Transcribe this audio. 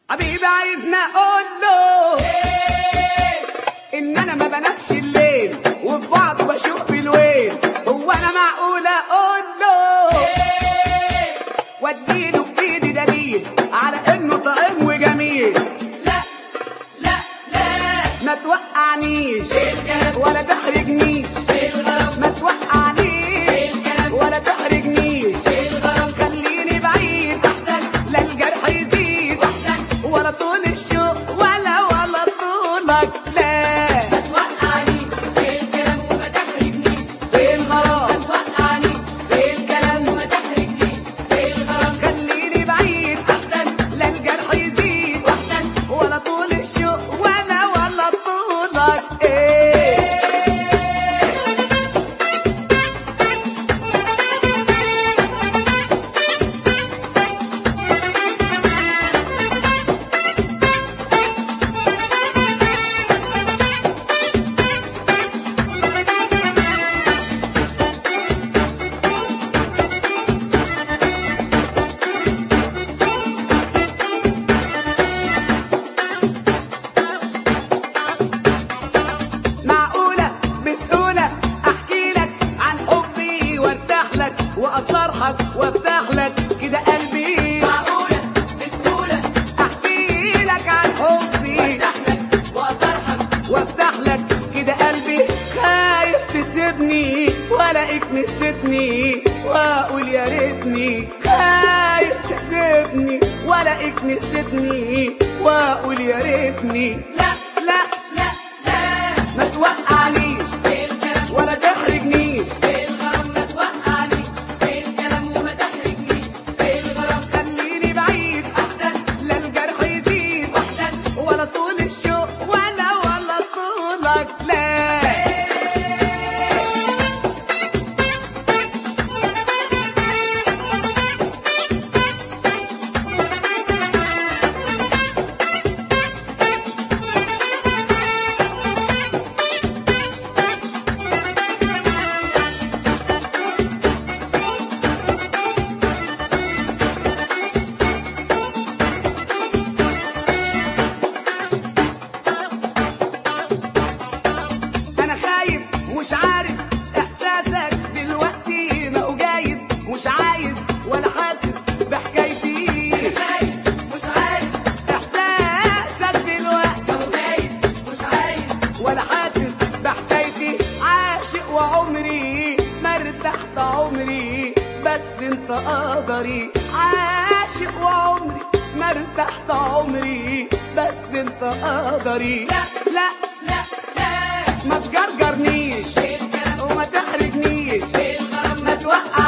حبيبي عايزني اقول له ان انا ما بنامش الليل وفي بعض بشوف الويل. هو انا معقول اقول له واديله بايدي دليل على انه طعم وجميل؟ لا لا لا ما توقعنيش ولا تحرجنيش، ما توقعنيش ولا تحرجنيش، خليني بعيد احسن لا الجرح يزيد ولا طول الشوق ولا طولك. لا ما توقعنيش بالكلام وما تحرجنيش بالغرام، ما توقعنيش بالكلام وما تحرجنيش بالغرام خليني بعيد احسن لا الجرح يزيد واحسن ولا طول الشوق ولا طولك. معقولة بسهولة احكي لك عن حبي وارتاح لك واصرحك وافتح لك كده قلبي؟ معقولة بسهولة احكي لك عن حبي وافتح لك واصرحك وافتح لك كده قلبي. خايف تسيبني والاقيك نسيتني واقول يا ريتني، خايف تسيبني والاقيك نسيتني واقول يا ريتني. لا لا لا لا ما توقعنيش بالكلام ولا تحرجنيش، بالغرام ما توقعنيش بالكلام وما تحرجنيش بالغرام خليني بعيد احسن لا الجرح يزيد واحسن ولا طول الشوق ولا طولك. لا انا خايف مش عارف احساسك دلوقتي ما هو جايز، مش عايز ولا حاسس بحكايتي. خايف مش عارف احساسك دلوقتي لو خايف مش عايز ولا حاسس بحكايتي. عاشق وعمري ما ارتحت عمري بس انت قدري، عاشق وعمري ما ارتحت عمري بس انت قدري. لا لا لا لا ما تجرجرنيش بالكلام وما تحرجنيش، بالغرام ما توقعنيش